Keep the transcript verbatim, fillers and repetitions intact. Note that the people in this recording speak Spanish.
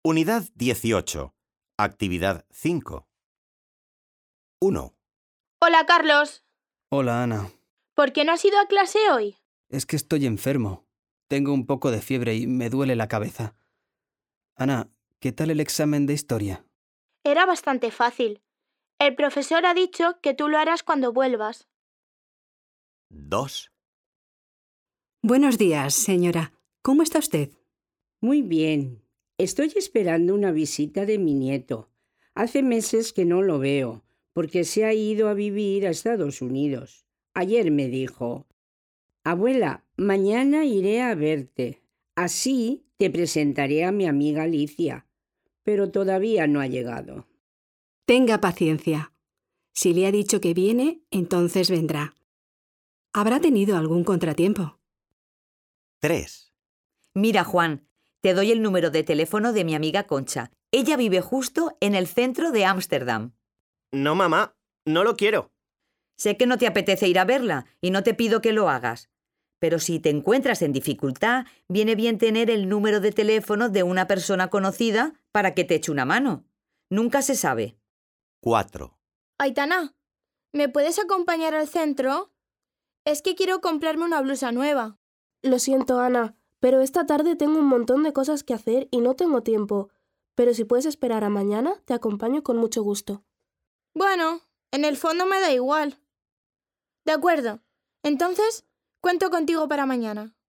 Unidad dieciocho. Actividad cinco. uno. Hola, Carlos. Hola, Ana. ¿Por qué no has ido a clase hoy? Es que estoy enfermo. Tengo un poco de fiebre y me duele la cabeza. Ana, ¿qué tal el examen de historia? Era bastante fácil. El profesor ha dicho que tú lo harás cuando vuelvas. dos. Buenos días, señora. ¿Cómo está usted? Muy bien. Estoy esperando una visita de mi nieto. Hace meses que no lo veo, porque se ha ido a vivir a Estados Unidos. Ayer me dijo: abuela, mañana iré a verte. Así te presentaré a mi amiga Alicia. Pero todavía no ha llegado. Tenga paciencia. Si le ha dicho que viene, entonces vendrá. ¿Habrá tenido algún contratiempo? tres. Mira, Juan, te doy el número de teléfono de mi amiga Concha. Ella vive justo en el centro de Ámsterdam. No, mamá, no lo quiero. Sé que no te apetece ir a verla y no te pido que lo hagas. Pero si te encuentras en dificultad, viene bien tener el número de teléfono de una persona conocida para que te eche una mano. Nunca se sabe. cuatro. Aitana, ¿me puedes acompañar al centro? Es que quiero comprarme una blusa nueva. Lo siento, Ana, pero esta tarde tengo un montón de cosas que hacer y no tengo tiempo. Pero si puedes esperar a mañana, te acompaño con mucho gusto. Bueno, en el fondo me da igual. De acuerdo. Entonces, cuento contigo para mañana.